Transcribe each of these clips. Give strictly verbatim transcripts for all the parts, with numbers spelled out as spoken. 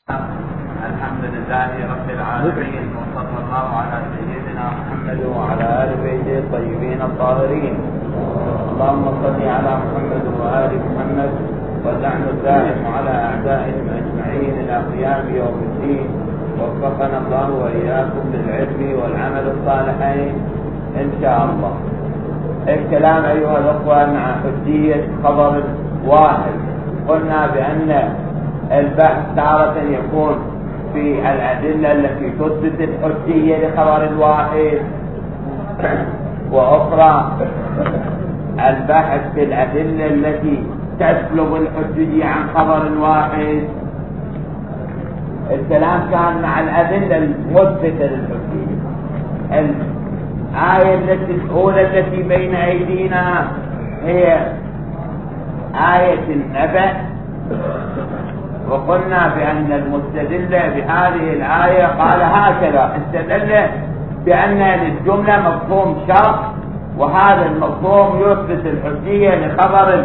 الحمد لله رب العالمين، وصلى الله على سيدنا محمد وعلى آل بيته الطيبين الطاهرين. اللهم صل على محمد وآل محمد واللعن الدائم على أعدائهم أجمعين إلى قيام يوم الدين. وفقنا الله وإياكم للعلم والعمل الصالحين إن شاء الله. الكلام أيها الأخوة مع حجية خبر واحد. قلنا بأن البحث تارة يكون في الأدلة التي تثبت الحجية لخبر الواحد، وأخرى البحث في الأدلة التي تسلب الحجية عن خبر الواحد. الكلام كان مع الأدلة المثبتة للحجية. الآية التي الأولى التي بين أيدينا هي آية النبأ، وقلنا بأن المستدل بهذه الآية قال هكذا: استدل بأن للجملة مفهوم شرط، وهذا المفهوم يثبت الحجية لخبر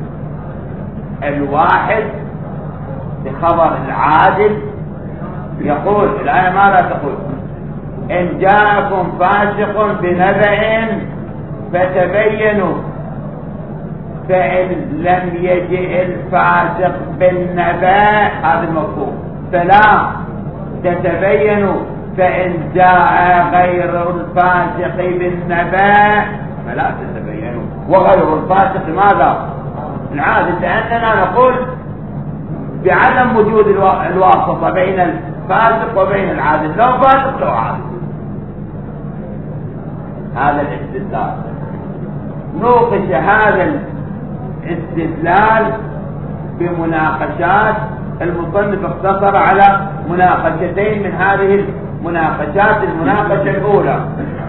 الواحد لخبر العادل. يقول الآية ماذا تقول؟ إن جاءكم فاسق بنبأ فتبينوا، فإن لم يجئ الفاسق بالنبأ، هذا المفهوم، فلا تتبينوا، فإن جاء غير الفاسق بالنبأ فلا تتبينوا. وغير الفاسق ماذا؟ العادل، لأننا نقول بعدم وجود الواسطة بين الفاسق وبين العادل، لو فاسق لو عادل. هذا الاستدلال نوقش هذا الاستدلال بمناقشات. المصنف اقتصر على مناقشتين من هذه المناقشات. المناقشة الأولى،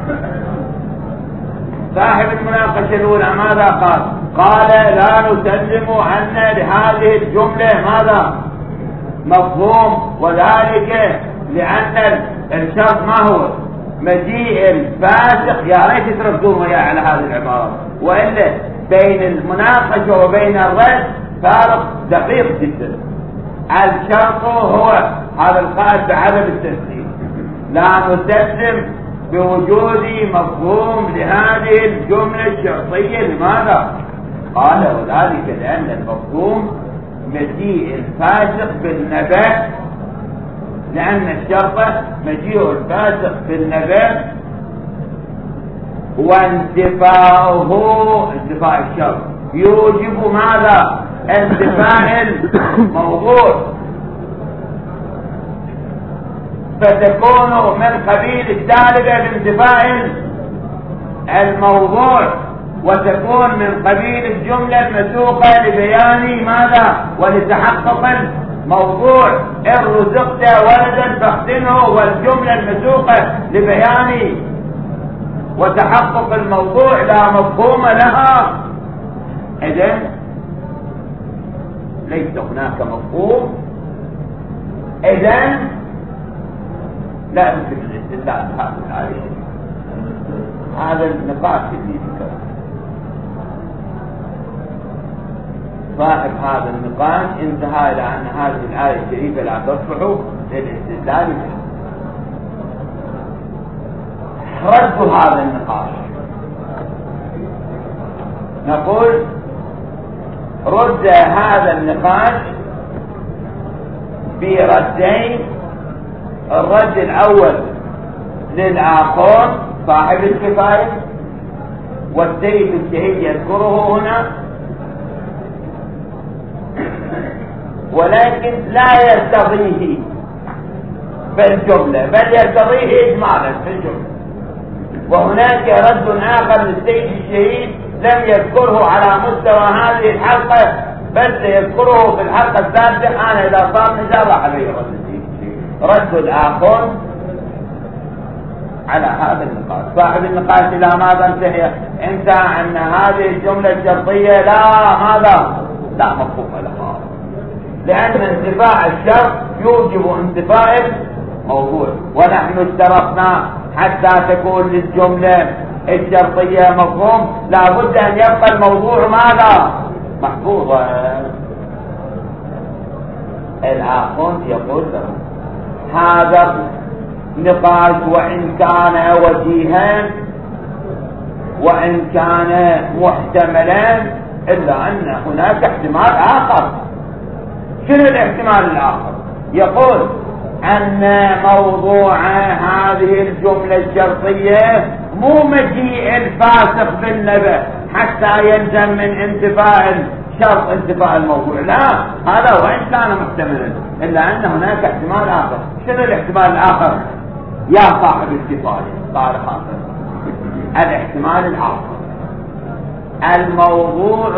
صاحب المناقشة الأولى ماذا قال؟ قال: لا نسلم أن لهذه الجملة ماذا؟ مفهوم، وذلك لأن الشرط ما هو؟ مجيء الفاسق. يا ريت تردون وياه على هذه العبارة، وإلا بين المناقشة وبين الرد فارق دقيق جدا. الشرط هو هذا القائد بعدم التسليم. لا نسلم بوجود مفهوم لهذه الجملة الشرطية. لماذا؟ قال: وذلك لأن المفهوم مجيء الفاسق بالنبأ، لأن الشرط مجيء الفاسق بالنبأ، وانتفاؤه انتفاء الشرط يوجب ماذا؟ انتفاء الموضوع، فتكون من قبيل السالبة بانتفاء الموضوع، وتكون من قبيل الجملة المسوقة لبيان ماذا؟ ولتحقق الموضوع. إن رزقت ولدا فاختنه، والجملة المسوقة لبيان وتحقق الموضوع لا مفهوم لها. إذن ليس هناك مفهوم، إذن لا يمكن الاستدلال بهذه الآية. هذا النقاش اللي ذكر صاحب هذا النقاش انتهى إلى أن هذه الآية الشريفة لا تصلح للاستدلال بها. رد هذا النقاش، نقول رد هذا النقاش بردين. الرد الأول للآخر صاحب الكفاية، والسيد الشهيد يذكره هنا، ولكن لا يرتضيه بالجملة، بل يرتضيه إجمالا في الجملة. وهناك رد آخر للسيد الشهيد لم يذكره على مستوى هذه الحلقة، بل سيذكره في الحلقة الثالثة. أنا إذا صار نزار عليه رد السيد الشهيد. رد الآخر على هذا النقاش. صاحب النقاش إلى ماذا انتهى؟ انتهى أن هذه الجملة الشرطية لا ماذا؟ لا مفهوم لها، لأن انتفاء الشرط يوجب انتفاء الموضوع، ونحن اشترطنا حتى تكون للجملة الشرطية مفهوم لا بد أن يبقى الموضوع ماذا؟ محفوظا. الآخر يقول له هذا النقاش وإن كان وجيها وإن كان محتملا إلا أن هناك احتمال آخر. شنو الاحتمال الآخر؟ يقول أن موضوع هذه الجملة الشرطية مو مجيء الفاسق بالنبأ حتى يلزم من انتفاء الشرط انتفاء الموضوع، لا، هذا وإن كان محتملا إلا أن هناك احتمال آخر. شنو الاحتمال الآخر يا صاحب الكفاية؟ قال خاطر الاحتمال الآخر الموضوع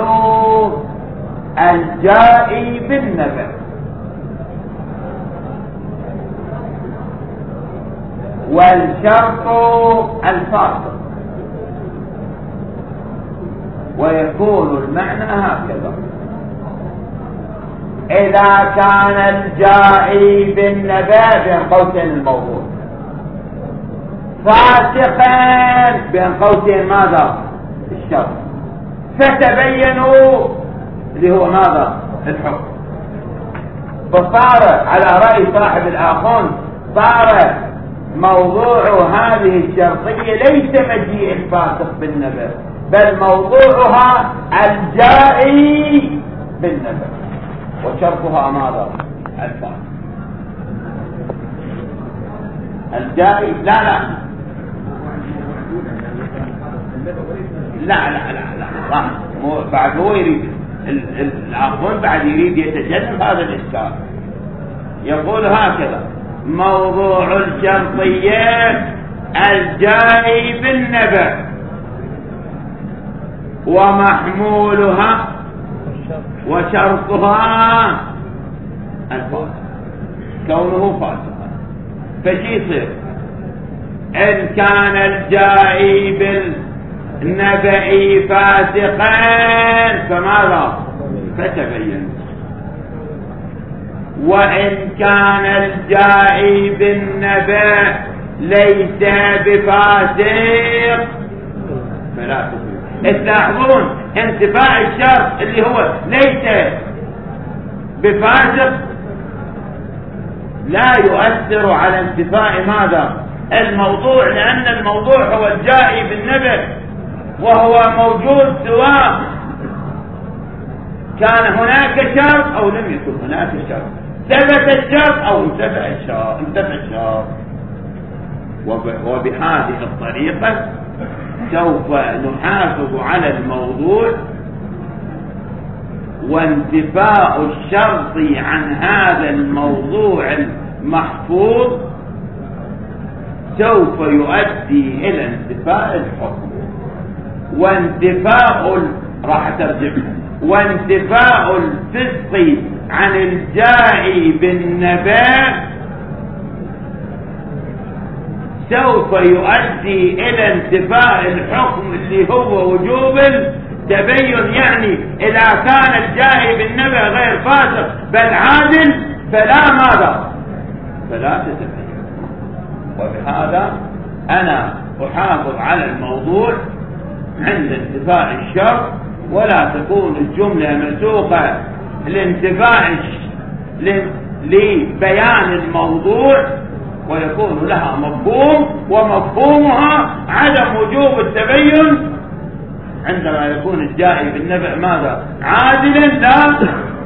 الجائي بالنبأ والشرط الفاسق، ويكون المعنى هكذا: إذا كان الجائي بالنبأ بين قوسين الموضوع فاسقا بين قوسين ماذا؟ الشرط، فتبينوا اللي هو ماذا؟ الحكم. فصار على رأي صاحب الآخون صار موضوع هذه الشرطية ليس مجيء الفاسق بالنبأ، بل موضوعها الجائي بالنبأ وشرطها ماذا؟ الفاسق. الجائي لا لا لا لا لا لا مو بعد هو يريد الآخون بعد يريد يتجنب هذا الإشكال. يقول هكذا: موضوع الشرطية الجائي بالنبأ ومحمولها وشرطها الفاسق، كونه فاسقا. فشي يصير إن كان الجائي بالنبأ فاسقا فماذا؟ فتبين. وإن كان الجائي بالنبأ ليس بفاسق فلا تبين. تلاحظون انتفاء الشرط اللي هو ليس بفاسق لا يؤثر على انتفاء ماذا؟ الموضوع، لأن الموضوع هو الجائي بالنبأ وهو موجود سواء كان هناك شرط أو لم يكن هناك شرط، ثبت الشرط أو انتفى الشرط انتفى الشرط. وبهذه الطريقة سوف نحافظ على الموضوع، وانتفاء الشرط عن هذا الموضوع المحفوظ سوف يؤدي إلى انتفاء الحكم وانتفاء راح ترجع وانتفاء الفسق عن الجائي بالنبأ سوف يؤدي إلى انتفاء الحكم اللي هو وجوب التبين. يعني إذا كان الجائي بالنبأ غير فاسق بل عادل فلا ماذا؟ فلا تتبين. وبهذا أنا أحافظ على الموضوع عند انتفاء الشرط، ولا تكون الجملة منسوخة لانتفاء لبيان الموضوع ويكون لها مفهوم، ومفهومها عدم وجوب التبين عندما يكون الجائي بالنبأ ماذا؟ عادلا لا.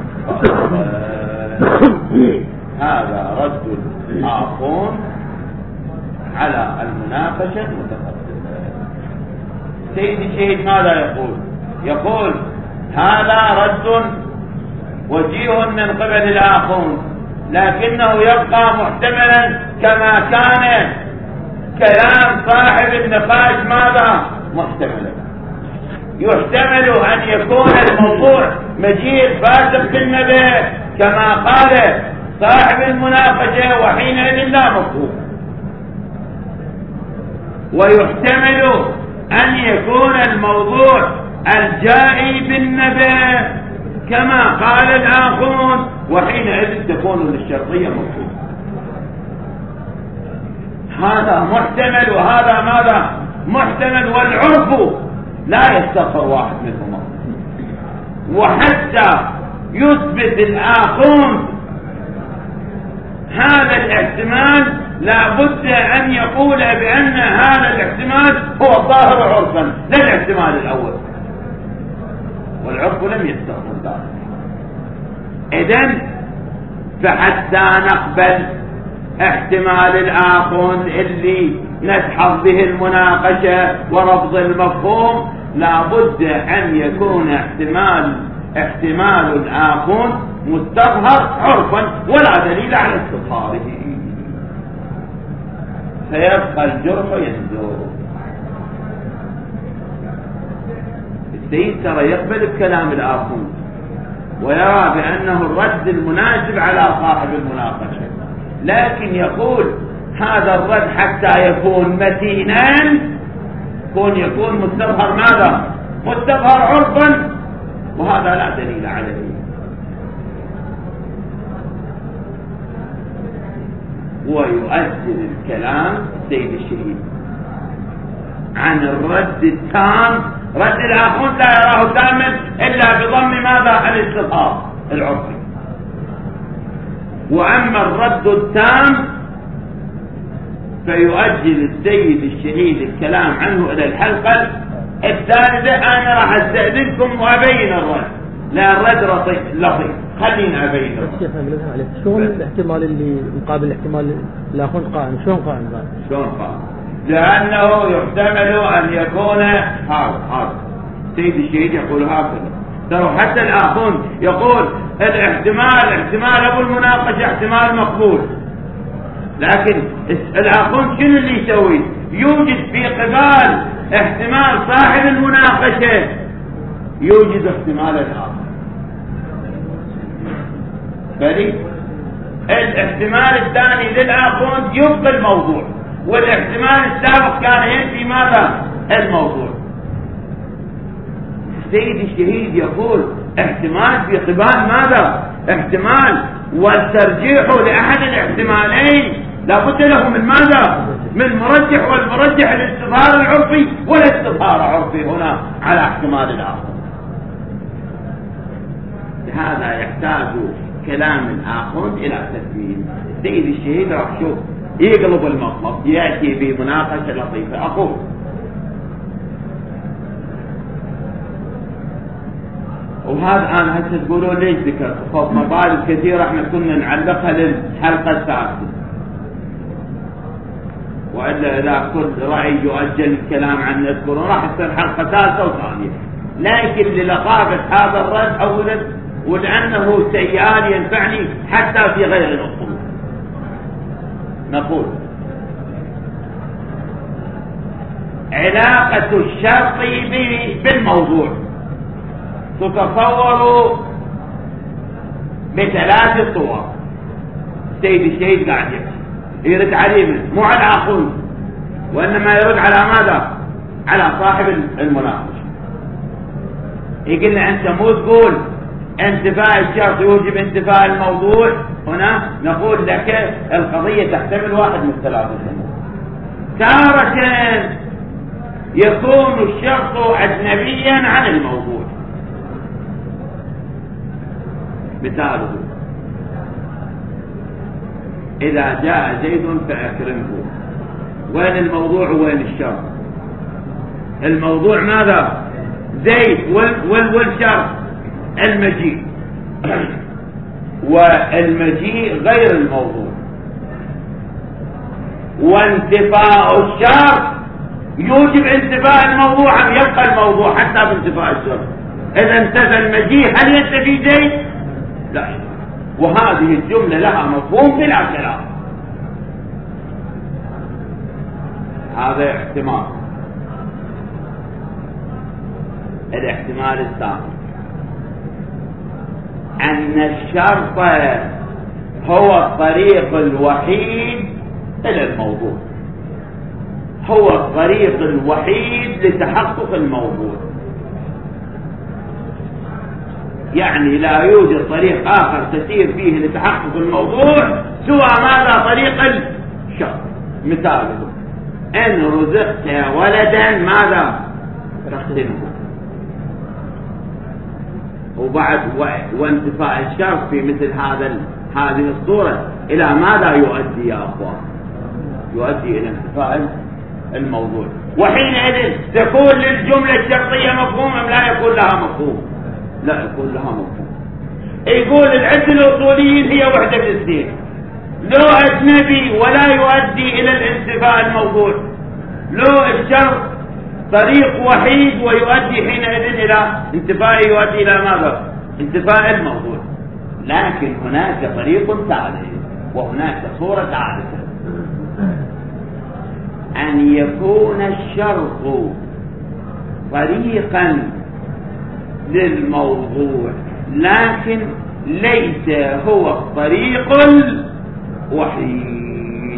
هذا رد الآخون على المناقشة المتقدمة. سيد الشهيد ماذا يقول؟ يقول هذا رد وجيه من قبل الآخون، لكنه يبقى محتملا كما كان كلام صاحب النقاش ماذا؟ محتملا. يحتمل أن يكون الموضوع مجيء فاسق بالنبأ كما قال صاحب المناقشة، وحينئذ لا مفهوم. ويحتمل أن يكون الموضوع الجائي بالنبأ كما قال الآخرون، وحينئذ تكون للشرطية مفهوم. هذا محتمل وهذا ماذا؟ محتمل، والعرف لا يستغفر واحد منهما. وحتى يثبت الآخرون هذا الاحتمال لا بد أن يقول بأن هذا الاحتمال هو الظاهر عرفا، لا الاحتمال الأول، والعرف لم يستغرق ذلك. إذن فحتى نقبل احتمال الآخر اللي نسحب به المناقشة ورفض المفهوم، لا بد أن يكون احتمال احتمال الآخر مستظهر عرفا ولا دليل على استظهاره، فيبقى الجرح ينزل. السيد ترى يقبل بكلام الآخر ويرى بأنه الرد المناسب على صاحب المناقشة، لكن يقول هذا الرد حتى يكون متينا يكون يكون مستظهر ماذا؟ مستظهر عرفا، وهذا لا دليل عليه. ويؤثر الكلام سيد الشهيد عن الرد التام، رد الآخر لا يراه تاما إلا بضم ماذا؟ الاستظهار العرفي. وأما الرد التام فيؤجل السيد الشهيد الكلام عنه إلى الحلقة الثالثة. أنا راح أستأذنكم وأبين الرد، لا الرد لطيف، خلينا أبين الرد. شلون الاحتمال اللي مقابل الاحتمال الآخر قائم؟ شلون قائم ذلك؟ شلون قائم؟ لأنه يحتمل أن يكون هذا هذا سيد الشهيد يقول هكذا. ترى حتى الآخر يقول الاحتمال احتمال أبو المناقشة احتمال مقبول، لكن الآخر شنو اللي يسوي؟ يوجد في قبال احتمال صاحب المناقشة يوجد احتمال الآخر، بلي الاحتمال الثاني للآخر يبقى الموضوع، والاحتمال السابق كان ينفي ماذا؟ الموضوع. السيد الشهيد يقول احتمال في قبال ماذا؟ احتمال، والترجيح لأحد الاحتمالين لابد له من ماذا؟ من مرجح، والمرجح الاستظهار العرفي، ولا استظهار عرفي هنا على احتمال الآخر. لهذا يحتاج كلام الآخر إلى تثبيت. السيد الشهيد راح شوف يقلب المطلب، يأتي بمناقشة لطيفة. أقول وهذا أنا هسه تقولون ليش ذكرت خوف مطالب كثيرة احنا كنا نعلقها للحلقة الثالثة، وإلا إذا كل رأي يؤجل الكلام عن نذكره راح تصير حلقة ثالثة وثانية. لكن للقابة هذا الرد أولا، ولأنه سيال ينفعني حتى في غير الأصول. نقول علاقة الشرط بالموضوع تتصور بثلاث صور. السيد الشهيد قاعد يرد عليه منه، مو على الآخر، وإنما يرد على ماذا؟ على صاحب المناقشة. يقول له أنت مو تقول انتفاء الشرط يوجب انتفاء الموضوع، هنا نقول لك القضية تحتمل واحد من ثلاثة أمور. تارة يكون الشرط أجنبيا عن الموضوع، مثاله إذا جاء زيد فأكرمه، وين الموضوع وين الشرط؟ الموضوع ماذا؟ زيد، والشرط المجيء، والمجيء غير الموضوع. وانتفاء الشرط يوجب انتفاء الموضوع، يبقى الموضوع حتى بانتفاء الشرط. إذا انتفى المجيء هل ينتفي زيد؟ لا. وهذه الجملة لها مفهوم بلا كلام. هذا احتمال. الاحتمال الثاني أن الشرط هو الطريق الوحيد إلى الموضوع، هو الطريق الوحيد لتحقق الموضوع. يعني لا يوجد طريق آخر تسير فيه لتحقق الموضوع سوى ماذا؟ طريق الشرط. مثاله إن رزقت ولدا ماذا؟ تختنه. وبعد وانتفاء الشرط في مثل هذا هذه الصورة إلى ماذا يؤدي يا أخوان؟ يؤدي إلى انتفاء الموضوع، وحينئذ تكون للجملة الشرطية مفهوم أم لا يكون لها مفهوم؟ لا يكون لها مفهوم. يقول العدة الأصوليين هي وحدة الاثنين، لو أجنبي ولا يؤدي إلى الانتفاء الموضوع، لو الشرط طريق وحيد ويؤدي حينئذ إلى انتفاء، يؤدي إلى ماذا؟ انتفاء الموضوع. لكن هناك طريق ثالث وهناك صورة ثالثة، أن يكون الشرط طريقا للموضوع لكن ليس هو الطريق الوحيد.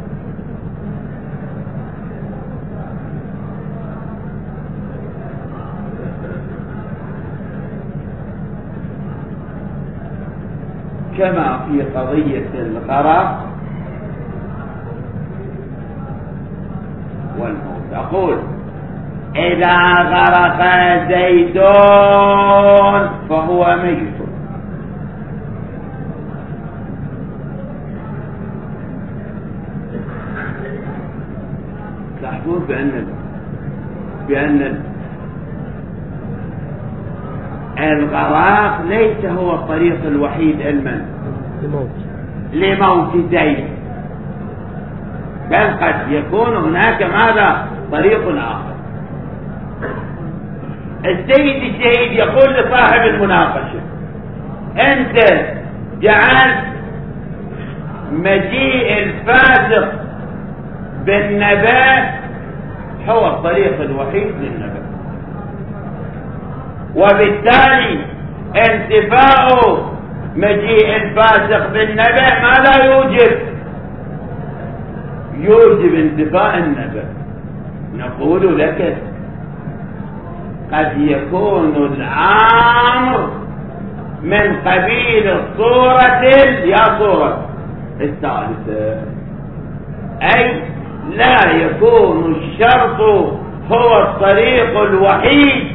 كما في قضية الغرق والموت. أقول إذا غرق زيدون فهو ميت، تحدث بأن بأن الغراق ليس هو الطريق الوحيد علما لموت لموت زيد، بل قد يكون هناك ماذا؟ طريق آخر. السيد الشهيد يقول لصاحب المناقشة: أنت جعلت مجيء الفاسق بالنبات هو الطريق الوحيد للنبات، وبالتالي انتفاء مجيء الفاسق بالنبات ماذا يوجب؟ يوجب انتفاء النبات. نقول لك قد يكون الأمر من قبيل الصورة يا صورة الثالثة، أي لا يكون الشرط هو الطريق الوحيد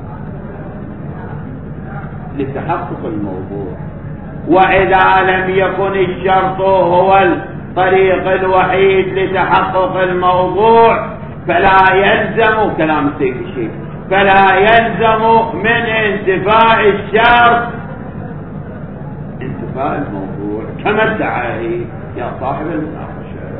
لتحقق الموضوع، وإذا لم يكن الشرط هو الطريق الوحيد لتحقق الموضوع فلا يلزم كلام السيد الشيخ فلا يلزم من انتفاء الشرط انتفاء الموضوع كما ادعى يا صاحب المناقشة.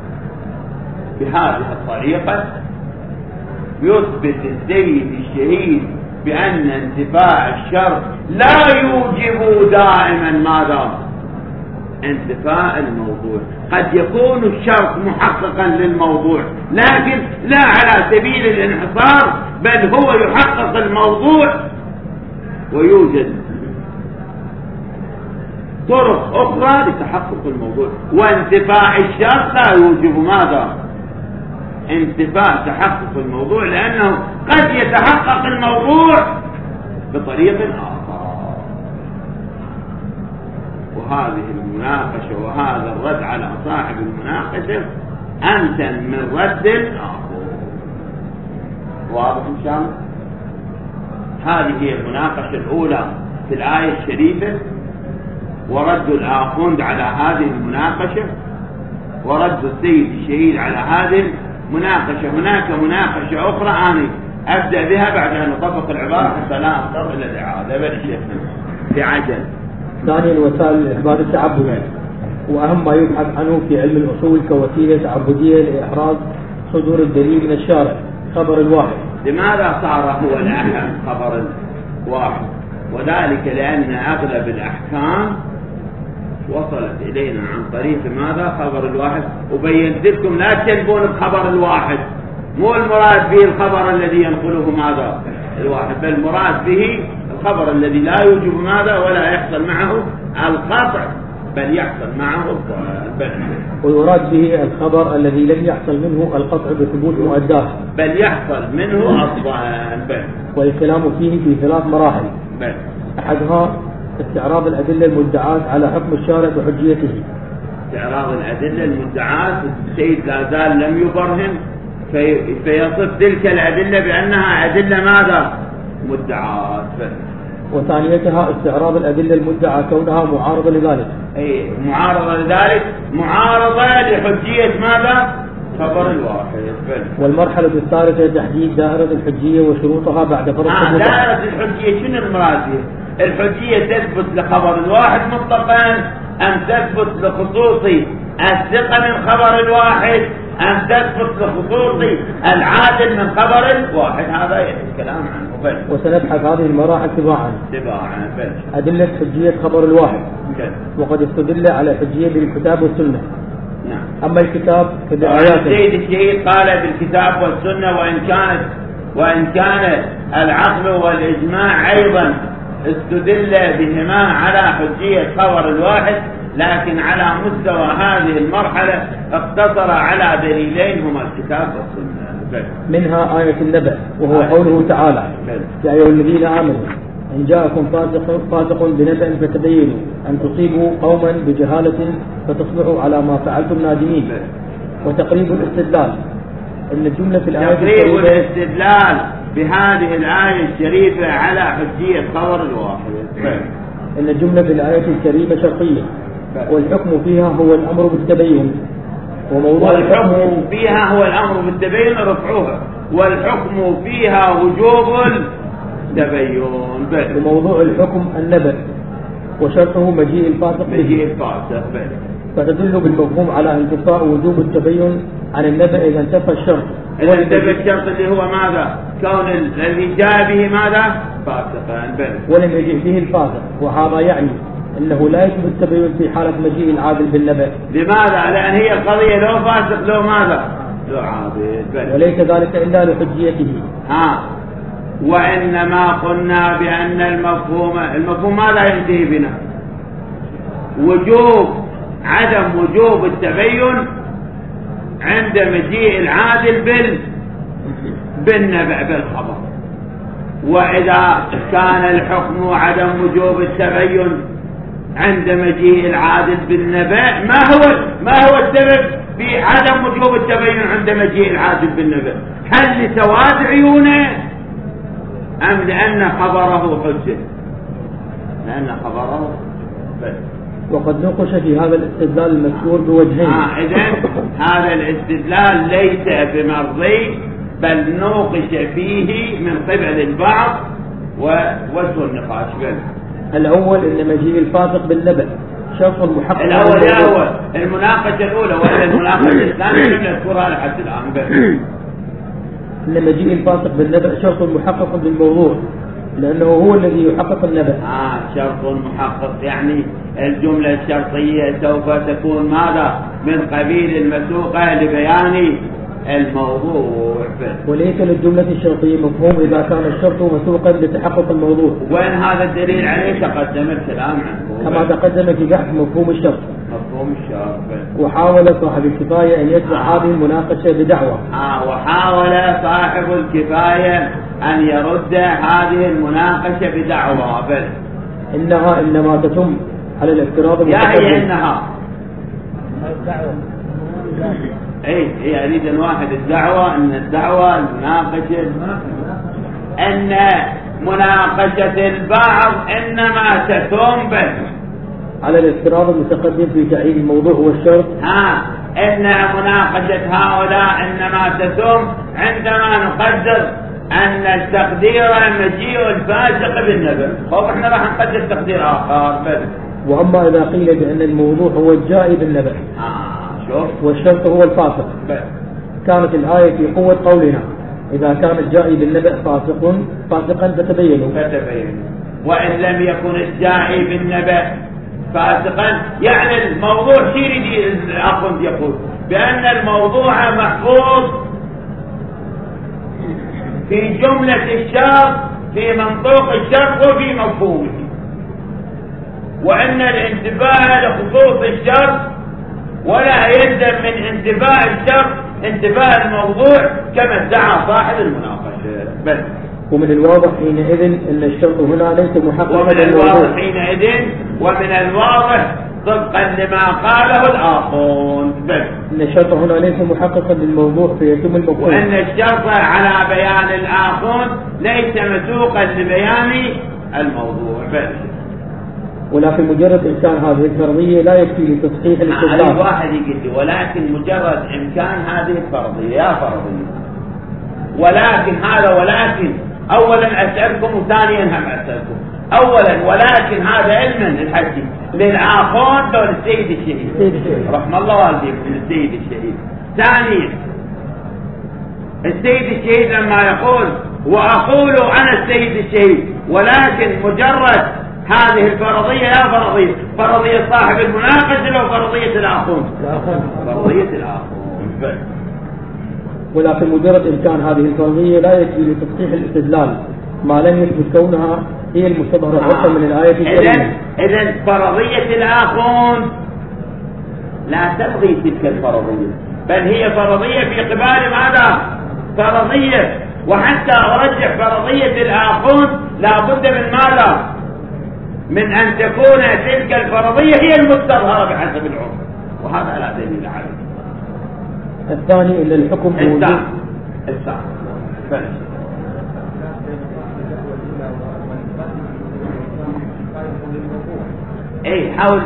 بهذه الطريقة يثبت السيد الشهيد بأن انتفاء الشرط لا يوجب دائما ماذا؟ انتفاء الموضوع. قد يكون الشرط محققا للموضوع لكن لا على سبيل الانحصار، بل هو يحقق الموضوع ويوجد طرق أخرى لتحقق الموضوع، وانتفاء الشرط لا يوجب ماذا؟ انتفاء تحقق الموضوع، لأنه قد يتحقق الموضوع بطريق آخر. وهذه المناقشة وهذا الرد على صاحب المناقشة أمتن من رد آخر. واضح إن شاء الله؟ هذه هي المناقشة الأولى في الآية الشريفة، ورد الآخوند على هذه المناقشة، ورد السيد الشهيد على هذه المناقشة. هناك مناقشة أخرى أنا أبدأ بها بعد أن أطبق العبارة حتى لا أضطر إلى الإعادة. بل شيخنا بعجل. ثانيا وسائل الإخبار التعبدي، وأهم ما يبحث عنه في علم الأصول كوسيلة تعبدية لإحراز صدور الدليل من الشارع خبر الواحد. لماذا صار هو الأهم خبر الواحد؟ وذلك لأن أغلب الأحكام وصلت إلينا عن طريق ماذا؟ خبر الواحد. وبينت لكم لا تلبون بخبر الواحد، مو المراد به الخبر الذي ينقله ماذا؟ الواحد، بل المراد به الخبر الذي لا يوجب ماذا؟ ولا يحصل معه القطع، بل يحصل معه البنى. ويراد به الخبر الذي لم يحصل منه القطع بثبوت مؤداه، بل يحصل منه أصلا البنى. والكلام فيه في ثلاث مراحل. بل. أحدها استعراض الأدلة المدعاة على حكم الشارع بحجيته. استعراض الأدلة المدعاة، السيد لا زال لم يبرهن في فيصف تلك الأدلة بأنها أدلة ماذا؟ مدعاة. وثانيتها استعراض الأدلة المدعى كونها معارضة لذلك. أي معارضة لذلك، معارضة لحجية ماذا؟ خبر الواحد. والمرحلة الثالثة تحديد دائرة الحجية وشروطها بعد فرض آه دائرة الحجية شنو المراد؟ الحجية تثبت لخبر الواحد مطلقا أم تثبت لخصوصي الثقة من خبر الواحد أم تثبت لخصوصي العادل من خبر الواحد؟ هذا الكلام عنه. بل. وسنبحث هذه المراحل تباعا. تباعا. بل. أدلة حجية خبر الواحد. بل. وقد استدل على حجية بالكتاب والسنة. نعم. أما الكتاب فبالآيات سيد الشهيد قال بالكتاب والسنة، وإن كانت وإن كان العقل والإجماع أيضا استدل بهما على حجية خبر الواحد، لكن على مستوى هذه المرحلة اقتصر على دليلين هما الكتاب والسنة. منها آية النبأ وهو قوله تعالى: يا أيها الذين آمنوا إن جاءكم فاسق فاسق بنبأ فتبينوا أن تصيبوا قوما بجهالة فتصبحوا على ما فعلتم نادمين. وتقريب الاستدلال أن الجملة في الآية تقريب الاستدلال بهذه الآية الشريفة على حجية خبر الواحد. أن الجملة في الآية الكريمة شرطية، والحكم فيها هو الأمر بالتبين. وموضوع والحكم فيها هو الأمر بالتبين رفعها، والحكم فيها وجوب التبين. وموضوع الحكم النبأ، وشرطه مجيء الفاسق مجيء الفاسق. فتدل بالمفهوم على انتفاء وجوب التبين عن النبأ إذا انتفى الشرط. إذا انتفى الشرط اللي هو ماذا؟ كون الذي جاء به ماذا؟ فاسقا. ولم يجيء به الفاسق، وهذا يعني أنه لا يجب التبين في حالة مجيء العادل بالنبأ. لماذا؟ لأن هي القضية لو فاسق لو ماذا؟ لو عادل. وليس ذلك إلا لحجيته. ها وإنما قلنا بأن المفهوم المفهوم ماذا ينتهي بنا؟ وجوب عدم وجوب التبين عند مجيء العادل بال بالنبأ بالخبر. وإذا كان الحكم عدم وجوب التبين عند مجيء العادل بالنبأ، ما هو ما هو السبب في عدم وجوب التبين عند مجيء العادل بالنبأ؟ هل لسواد عيونه أم لأن خبره حجة؟ لأن خبره بس. وقد نقش في هذا الاستدلال المذكور بوجهين. آه إذن هذا الاستدلال ليس بمرضي، بل نوقش فيه من قبل البعض ووجه النقاش به. الأول أن مجيء الفاسق بالنبأ شرط محقق. الأول الأول المناقشة الأولى، وإلى المناقشة الثانية لم نذكرها لحد الآن به. أن مجيء الفاسق بالنبأ شرط محقق بالموضوع، لأنه هو الذي يحقق النبأ. آه شرط محقق، يعني الجملة الشرطية سوف تكون ماذا؟ من قبيل المسوقة لبيان الموضوع. وليس للجملة الشرطية مفهوم إذا كان الشرط مسوقا لتحقق الموضوع. وين هذا الدليل عليه؟ تقدم الكلام عنه كما تقدم في بحث مفهوم الشرط. مفهوم الشرط. وحاول صاحب الكفاية أن يتبع آه. هذه المناقشة بدعوة. آه وحاول صاحب الكفاية أن يرد هذه المناقشة بدعوة. بل إنها إنما تتم على الافتراض. يا هي إنها اي هي اريد ان واحد الدعوة ان الدعوة المناقشة ان مناقشة البعض انما تتم به على الافتراض المتقدم في تعيين الموضوع والشرط. ها ان مناقشة هؤلاء انما تتم عندما نقدر ان التقدير مجيء الفاسق بالنبأ. خب احنا راح نقدر تقدير اخر. بل واما اذا قيل بان الموضوع هو الجائي بالنبأ آه. والشرط هو الفاسق، كانت الآية في قوة قولنا إذا كان الجائي بالنبأ فاسق فاسقا فتبينوا. فتبينوا. وإن لم يكن الجائي بالنبأ فاسقا، يعني الموضوع شيري الأخوند يقول بأن الموضوع محفوظ في جملة الشرط في منطوق الشرط وفي مفهومه، وأن الانتباه لخصوص الشرط ولا يلزم من انتفاء الشرط انتفاء الموضوع كما ادعى صاحب المناقشة. بس ومن الواضح حينئذ ان الشرط هنا ليس محققا. ومن الواضح حينئذ ومن الواضح طبقا لما قاله الآخرون بس ان الشرط هنا ليس محققا للموضوع فيتم المفهوم، وان الشرط على بيان الآخرون ليس مسوقا لبيان الموضوع. ولكن مجرد إمكان هذه الفرضية لا يكفي لتصحيح الاستدلال. واحد يقول لي ولكن مجرد إمكان هذه الفرضية يا فرضية، ولكن هذا ولكن أولا أسألكم وثانيا هم أسألكم. أولا ولكن هذا علما الحكي للآخون دول السيد الشهيد رحمه الله والديكم السيد الشهيد. ثانيا السيد الشهيد لما يقول وأقول أنا السيد الشهيد، ولكن مجرد هذه الفرضية يا فرضية فرضية صاحب المناقشة لو فرضية الآخون فرضية الآخون. ولكن مجرد إمكان هذه الفرضية لا يكفي لتصحيح الاستدلال ما لم يثبت كونها هي المستظهرة آه. من الآية الكريمة. إذن فرضية الآخون لا تلغي تلك الفرضية، بل هي فرضية في قبال ماذا؟ فرضية. وحتى أرجح فرضية الآخون لا بد من ماذا؟ من أن تكون تلك الفرضية هي المستظهرة بحسب العرف، وهذا لا دليل عليه. الثاني إلا الحكم الثاني الثاني بلش اي حاول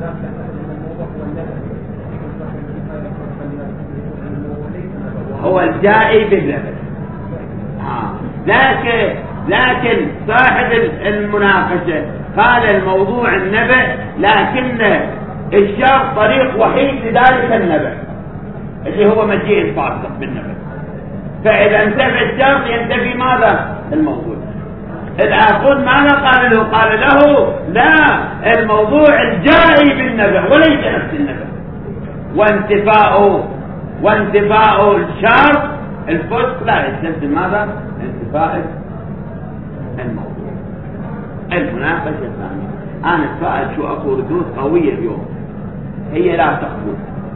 هو الجائي بالنبي. ها لكن لكن صاحب المناقشة قال الموضوع النبأ، لكن الشرط طريق وحيد لذلك النبأ اللي هو مجيء الفاسق بالنبأ. فإذا انتفى الشرط ينتفي ماذا؟ الموضوع. الآخذ ماذا قال له؟ قال له لا، الموضوع الجائي بالنبأ وليس نفس النبأ. وانتفاء وانتفاء الشرط الفسق لا يستلزم ماذا؟ انتفاء الموضوع. المناقشة الثانية أنا أتفائل شو أكو ردود قوية اليوم هي لا تخلو،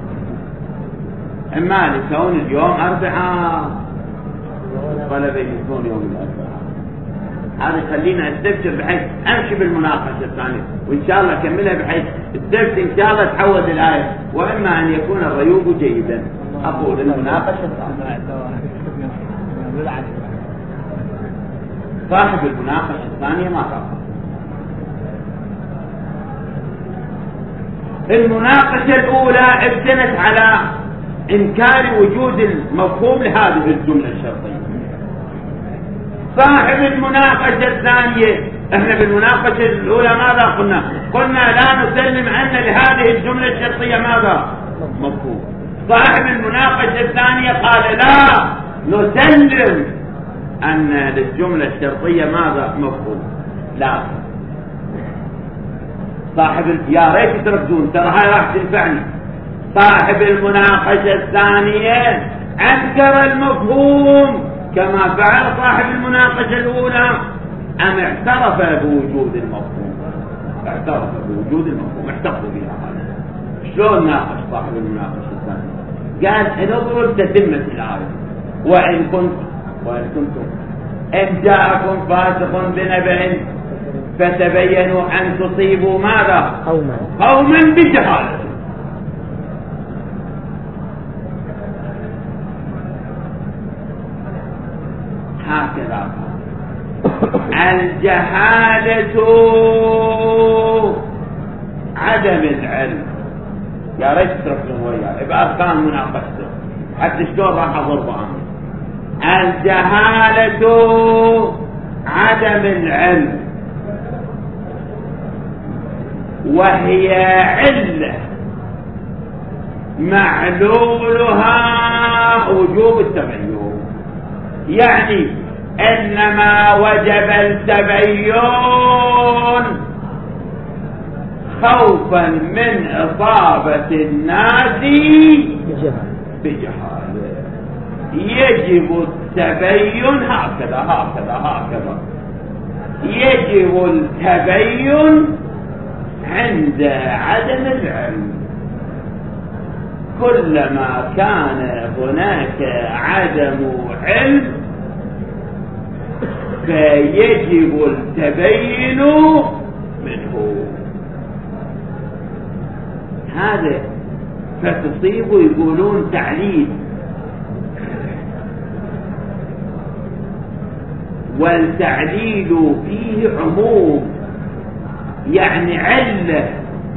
إما لكون اليوم أربعة طلبة يكون يوم الأربعاء، هذا يخلينا استبشر بحيث أمشي بالمناقشة الثانية وإن شاء الله أكملها بحيث استبشر إن شاء الله تحول الآية، وإما أن يكون الريوب جيدا. أقول المناقشة الثانية صاحب المناقشة الثانية ما رفض. المناقشة الأولى ابتنت على إنكار وجود المفهوم لهذه الجملة الشرطية. صاحب المناقشة الثانية احنا بالمناقشة الأولى ماذا قلنا؟ قلنا لا نسلم أن لهذه الجملة الشرطية ماذا؟ مفهوم. صاحب المناقشة الثانية قال لا نسلم أن للجملة الشرطية ماذا؟ مفهوم. لا صاحب يا ريت تركزون ترى هاي راح تنفعني. صاحب المناقشة الثانية أنكر المفهوم كما فعل صاحب المناقشة الأولى، أم اعترف بوجود المفهوم؟ اعترف بوجود المفهوم، احتفظوا بها. هذا شلون ناقش صاحب المناقشة الثانية؟ قال انظروا تتمة الآية وإن كنتم وإن كنتم إن جاءكم فاسق بنبأ فتبينوا أن تصيبوا ماذا؟ قوما قوما بجهالة. هكذا الجهالة عدم العلم. يا ريت تركزون وياي بأركان مناقشته حتى شلون راح أضربها. الجهالة عدم العلم، وهي علة معلولها وجوب التبين. يعني إنما وجب التبين خوفا من إصابة الناس بجهالة. يجب التبين هكذا هكذا هكذا يجب التبين عند عدم العلم. كلما كان هناك عدم علم فيجب التبين منه. هذا فتصيبوا يقولون تعليل، والتعليل فيه عموم، يعني علة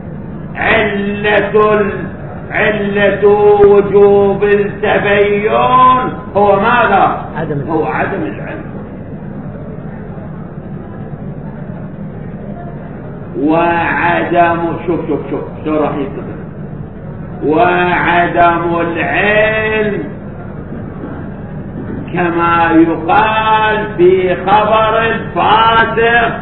علة علة وجوب التبين هو ماذا؟ عدم هو عدم العلم. وعدم شوف شوف شوف شو راح يكتب وعدم العلم كما يقال في خبر الفاسق،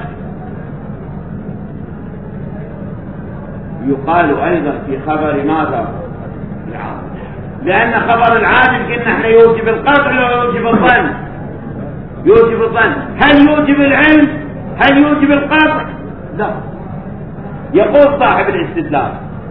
يقال أيضا في خبر ماذا؟ العادل، لأن خبر العادل قلنا احنا يوجب القطع ولا يوجب الظن؟ يوجب الظن. هل يوجب العلم؟ هل يوجب القطع؟ لا. يقول صاحب الاستدلال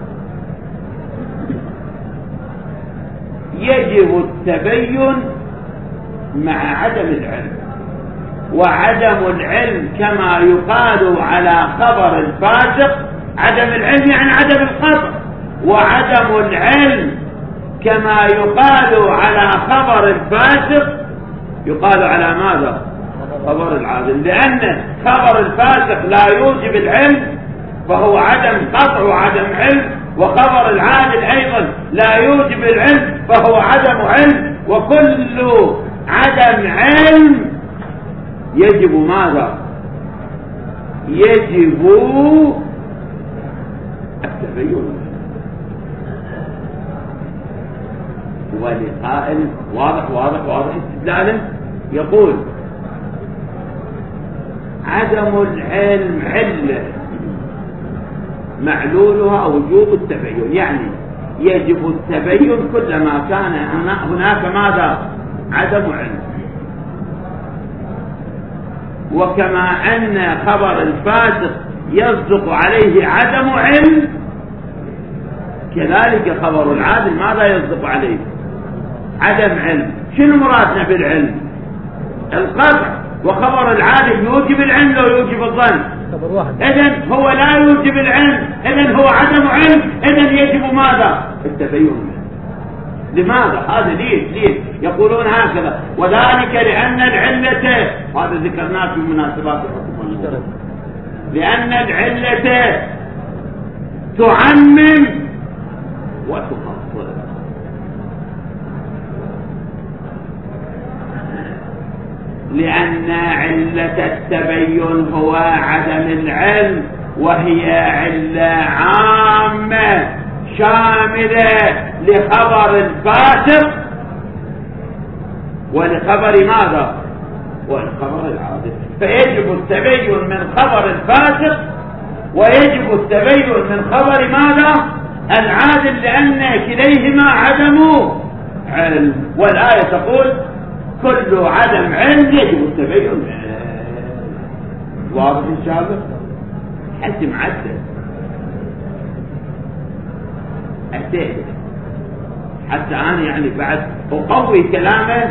يجب التبين مع عدم العلم، وعدم العلم كما يقال على خبر الفاسق عدم العلم يعني عدم القطع، وعدم العلم كما يقال على خبر الفاسق يقال على ماذا؟ خبر العادل، لأن خبر الفاسق لا يوجب العلم فهو عدم قطع وعدم علم، وخبر العادل أيضا لا يوجب العلم فهو عدم علم، وكل عدم علم يجب ماذا؟ يجب التبين. ولقائل واضح واضح واضح استدلاله يقول عدم العلم علة معلولها وجوب التبين، يعني يجب التبين كلما كان هناك ماذا؟ عدم علم. وكما أن خبر الفاسق يصدق عليه عدم علم، كذلك خبر العادل ماذا يصدق عليه؟ عدم علم. شنو مرادنا بالعلم؟ القطع. وخبر العادل يوجب العلم لو يوجب الظن؟ إذن هو لا يوجب العلم، إذن هو عدم علم، إذن يجب ماذا؟ التبين. لماذا؟ هذا ليش ليش يقولون هكذا؟ وذلك لأن العلة، هذا ذكرناه في مناسبات الحكم، لأن العلة تعمم وتخصص. لأن علة التبين هو عدم العلم، وهي علة عامة شاملة لخبر الفاسق ولخبر ماذا؟ والخبر العادل. فيجب التبين من خبر الفاسق ويجب التبين من خبر ماذا؟ العادل، لأن كليهما عدم علم. والآية تقول كل عدم علم يجب التبين. واضح إن شاء الله؟ حتى معدل أتيت حتى أنا يعني بعد أقوي كلامه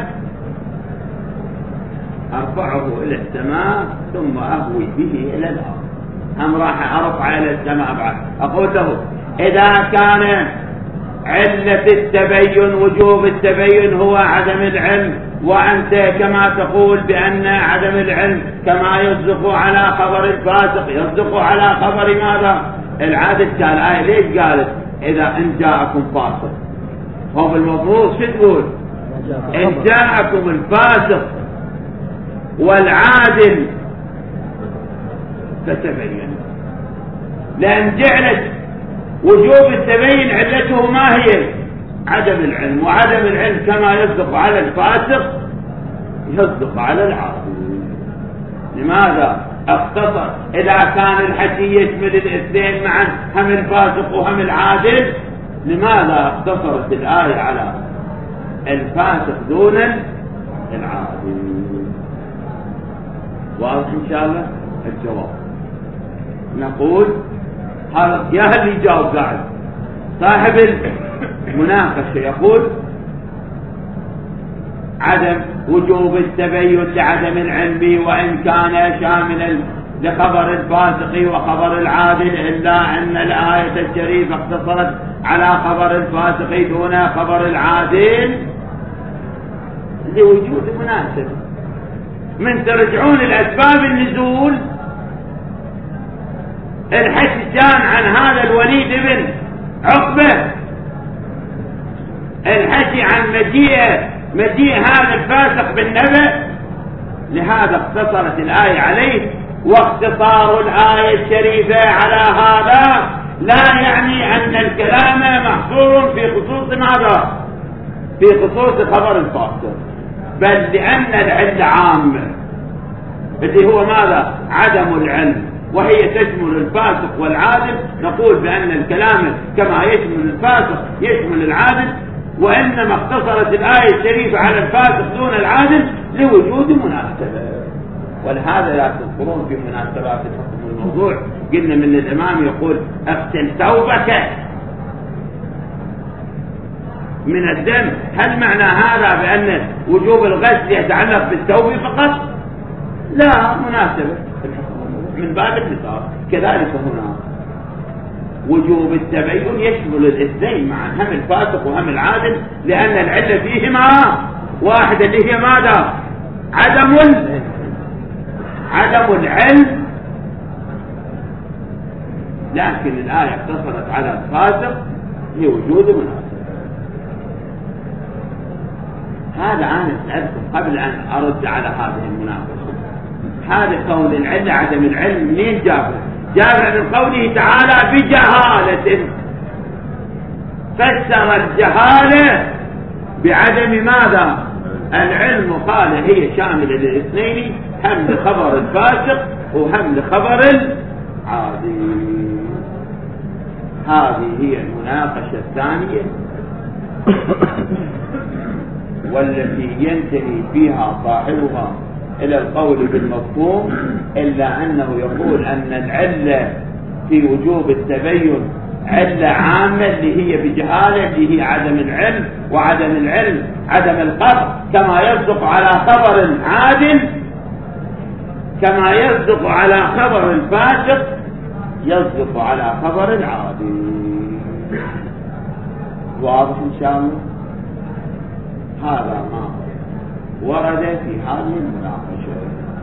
أرفعه إلى السماء ثم أهوي به إلى الأرض. هم راح أرفع إلى السماء بعد أقول له إذا كان علة التبين وجوب التبين هو عدم العلم، وأنت كما تقول بأن عدم العلم كما يصدق على خبر الفاسق يصدق على خبر ماذا؟ العادل. الآية ليش قالت إذا إن جاءكم فاسق؟ هو المفروض شو تقول؟ إن جاءكم الفاسق والعادل فتبين، لأن جعلت وجوب التبين علته ما هي؟ عدم العلم، وعدم العلم كما يصدق على الفاسق يصدق على العادل. لماذا اختصر؟ إذا كان الحكي يشمل الاثنين معا هم الفاسق وهم العادل، لماذا اختصرت الآية على الفاسق دون العادل؟ واضح إن شاء الله الجواب. نقول هذا يا هل يجاوب قاعد صاحب المناقشة يقول عدم وجوب التبين لعدم العلم وإن كان شاملا لخبر الفاسق وخبر العادل، إلا أن الآية الشريفة اقتصرت على خبر الفاسق دون خبر العادل لوجود مناسب. من ترجعون الأسباب النزول، الحكي كان عن هذا الوليد بن عقبة، الحكي عن مجيء مجيء هذا الفاسق بالنبأ، لهذا اقتصرت الآية عليه. واختصار الآية الشريفة على هذا لا يعني أن الكلام محصور في خصوص ماذا؟ في خصوص خبر الفاسق، بل لأن العلة عامة اللي هو ماذا؟ عدم العلم، وهي تشمل الفاسق والعادل. نقول بأن الكلام كما يشمل الفاسق يشمل العادل، وإنما اقتصرت الآية الشريفة على الفاسق دون العادل لوجود مناسبة. ولهذا لا تذكرون في مناسبات الحكم الموضوع قلنا من الإمام يقول اغسل ثوبك من الدم. هل معنى هذا بأن وجوب الغسل يتعلق بالثوب فقط؟ لا، مناسبة من باب الاتصال. كذلك هنا وجوب التبين يشمل الاثنين معا، هم الفاسق وهم العادل، لأن العلة فيهما واحدة اللي هي ماذا؟ عدم عدم العلم. لكن الآية اقتصرت على الفاسق لوجود مناسبة. هذا أنا أسألكم قبل أن أرد على هذه المناقشة، هذا قول العلة عدم العلم منين جابه؟ جابه من قوله تعالى بجهالة، فسر الجهالة بعدم ماذا؟ العلم، قال هي شاملة للاثنين، هم لخبر الفاسق وهم لخبر العادي. هذه هي المناقشة الثانية والتي ينتهي فيها صاحبها إلى القول بالمفهوم، إلا أنه يقول أن العلة في وجوب التبين علة عامة اللي هي بجهالة، اللي هي عدم العلم، وعدم العلم عدم القصد، كما يصدق على خبر العادل، كما يصدق على خبر الفاسق يصدق على خبر العادل. واضح إن شاء الله؟ هذا ما ورد في هذه المناقشة.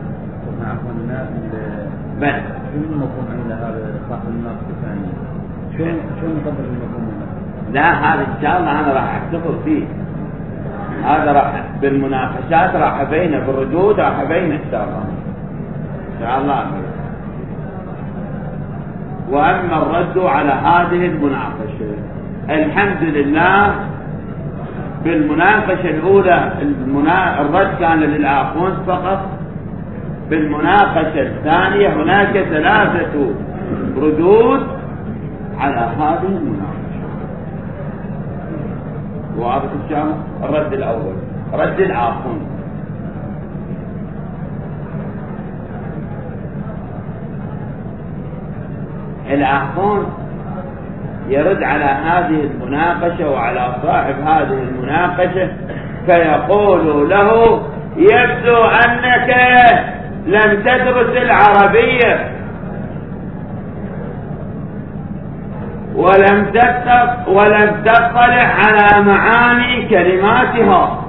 بل شو المفهوم عند هذا صاحب الناقشة الثانية؟ شو شو نقدر المفهوم؟ لا، هذا إن شاء الله أنا راح أكتفر فيه. هذا راح بالمناقشات راح أبينه، بالردود راح أبينه إن شاء الله. إن شاء الله. وأما الرد على هذه المناقشة، الحمد لله بالمناقشة الأولى المنا... الرد كان للآخوان فقط. بالمناقشة الثانية هناك ثلاثة ردود على هذه المناقشة. واضح إن شاء الله؟ الرد الأول رد الآخوان. الآخوان يرد على هذه المناقشة وعلى صاحب هذه المناقشة فيقول له يبدو أنك لم تدرس العربية ولم تطلع ولم تطلع على معاني كلماتها.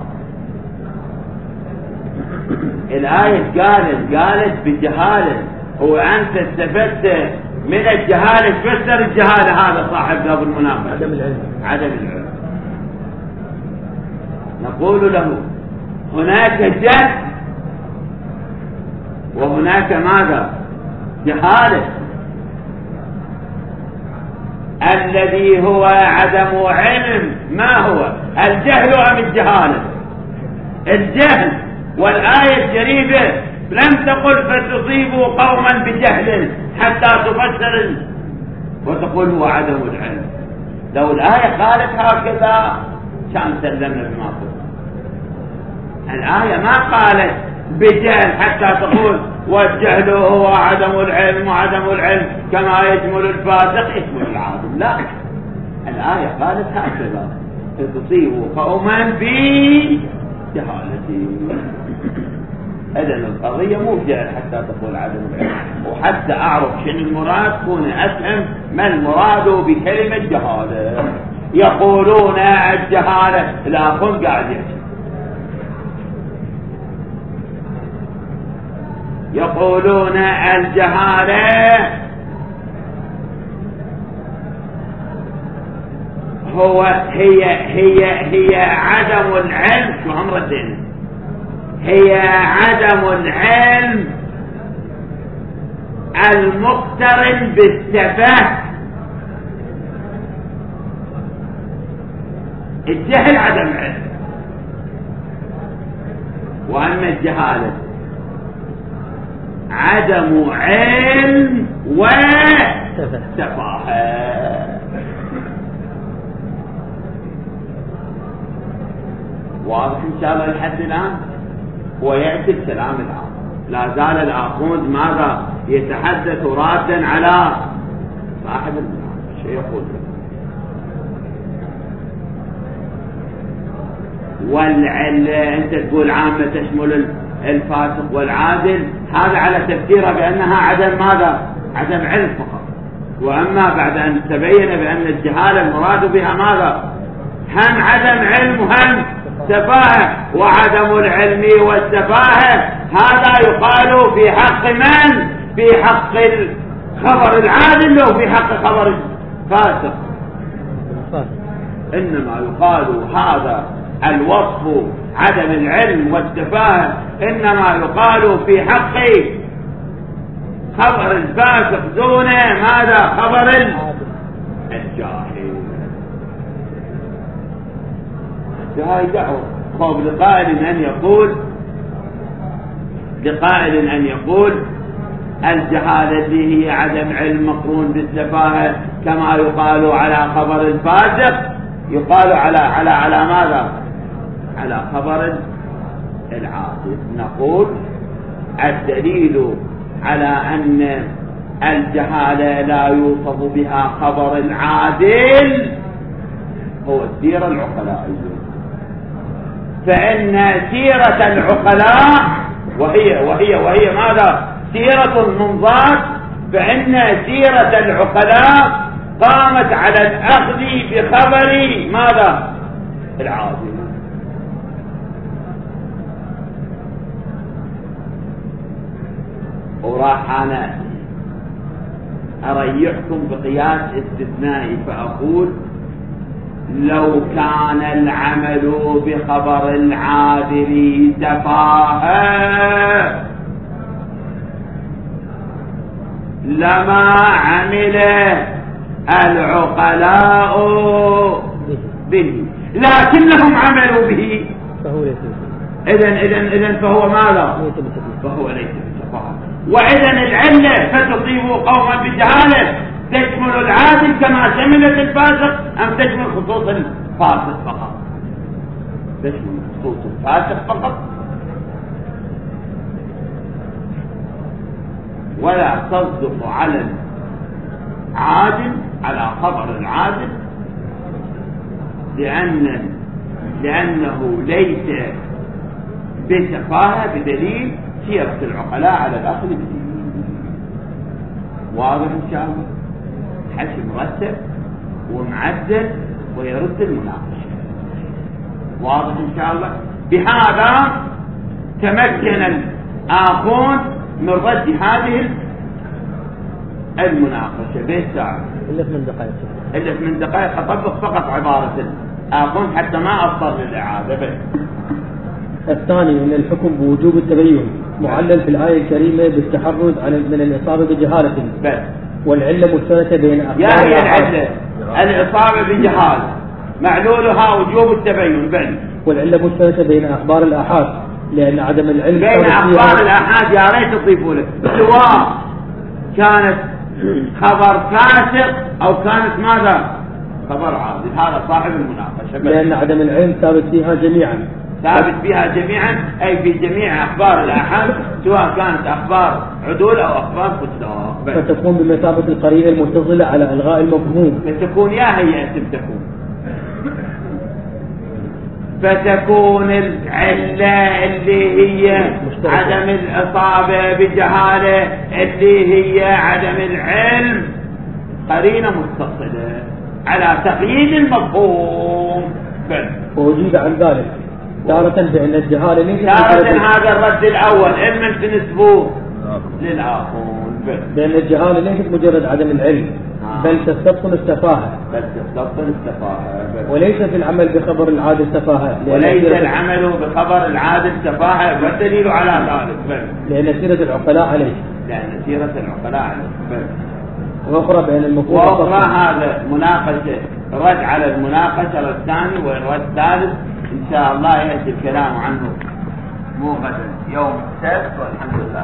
الآية قالت قالت بجهالة، وأنت استفدت من الجهالة. فسر الجهالة هذا صاحب باب المناقشة عدم العلم. عدم العلم. نقول له هناك جهل وهناك ماذا؟ جهالة. الذي هو عدم علم ما هو؟ الجهل أم الجهالة؟ الجهل. والآية الشريفة لم تقل فتصيبوا قوما بجهل حتى تفسر وتقول هو عدم العلم. لو الآية قالت هكذا كان سلمنا بما قلت. الآية ما قالت بجهل حتى تقول والجهل هو عدم العلم، وعدم العلم كما يشمل الفاسق يشمل العادل. لا، الآية قالت هكذا فتصيبوا قوما بجهالة. إذن القضية مو جهل حتى تقول عدم العلم. وحتى أعرف شنو المراد كون أفهم ما المراد بكلمة جهالة. يقولون الجهالة، الآخر قاعد يحكي يقولون الجهالة هو هي هي هي عدم العلم. شو هم ردينا؟ هي عدم العلم المقترن بالسفه. الجهل عدم علم، وأما الجهالة عدم علم وسفاهة. واضح إن شاء الله لحد الآن؟ ويأتي الكلام الآن. لا زال الآخوذ ماذا يتحدث رادا على صاحب المناقشة. شيء يقول والعل أنت تقول عامة تشمل الفاسق والعادل، هذا على تفسيرها بأنها عدم ماذا؟ عدم علم فقط. وأما بعد أن تبين بأن الجهالة المراد بها ماذا؟ هم عدم علم وهم سفاهة. وعدم العلم والسفاهة هذا يقال في حق من؟ في حق الخبر العادل أو في حق خبر الفاسق؟ إنما يقال هذا الوصف عدم العلم والسفاهة إنما يقال في حق خبر الفاسق دون ماذا؟ خبر الجاهل. هاي دعوة. خوف لقائل أن يقول لقائل أن يقول الجهالة هي عدم علم مقرون بالسفاهة كما يقال على خبر الفاسق، يقال على على على ماذا؟ على خبر العادل. نقول الدليل على أن الجهالة لا يوصف بها خبر العادل هو السيرة العقلائية. فإن سيرة العقلاء وهي وهي وهي ماذا؟ سيرة المنظار. فإن سيرة العقلاء قامت على الأخذ بخبر ماذا؟ العادل. وراح أنا أريحكم بقياس استثنائي فأقول لو كان العمل بخبر العادل سفاهة لما عمل العقلاء به، لكنهم عملوا به. إذن إذن إذن فهو ماذا؟ فهو ليس بسفاهة. وإذن العلة فتصيب قوما بجهالة تشمل العادل كما شملت الفاسق أم تشمل خصوص الفاسق فقط؟ تشمل خصوص الفاسق فقط، ولا تصدق على العادل على خبر العادل لأن لأنه ليس بسفاهة بدليل سيرة العقلاء على الأخذ بدليل. واضح إن شاء الله؟ حكي مرتب ومعدل ويرد المناقشة. واضح إن شاء الله؟ بهذا تمكن الآخون من رد هذه المناقشة بالساعة. إلا من دقائق إلا من دقائق أطبق فقط عبارة الآخون حتى ما أضطر للإعادة بس. الثاني من الحكم بوجوب التبين معلل في الآية الكريمة بالتحرز عن من الإصابة بجهالة بس. والعلة مشتركة بين أخبار يا هي العلة الإصابة بجهالة معلولها وجوب التبين بل. والعلة مشتركة بين أخبار الآحاد لأن عدم العلم بين أخبار الآحاد يا ريت تضيفوا له سواء كانت خبر فاسق أو كانت ماذا؟ خبر عادل. هذا صاحب المناقشة. لأن عدم العلم ثابت فيها جميعا ثابت فيها جميعا أي في جميع أخبار الآحاد سواء كانت أخبار عدول أو أخبار فساق. فتكون بمثابة القرينة المتصلة على إلغاء المفهوم. فتكون يا هي أنتم تكون فتكون العلة اللي هي مشتركة. عدم الإصابة بجهالة اللي هي عدم العلم قرينة متصلة على تقييد المفهوم. ووجود عن ذلك تارة بأن الجهالة ليست تارة هذا الرد الأول إما تنسبوه للآخرون. لأن الجهالة ليست مجرد عدم العلم، بل تستبطن السفاهة. بل تستبطن السفاهة. وليس في العمل بخبر العادة سفاهة. وليس العمل بخبر العادة سفاهة، والدليل على ذلك. لأن سيرة العقلاء عليه. لأن سيرة العقلاء عليه. وأخرى بين المفروض. وأخرى هذا مناقشة، رد على المناقشة الثاني، والرد الثالث إن شاء الله يأتي الكلام عنه مو غدا، يوم السبت، والحمد لله.